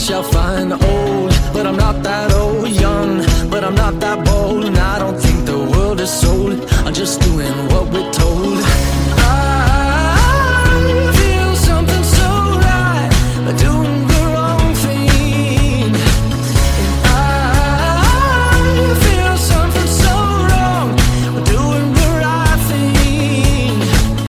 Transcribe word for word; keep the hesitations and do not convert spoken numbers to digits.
shall find. Old, but I'm not that old. Young, but I'm not that bold. And I don't think the world is sold. I'm just doing what we're told.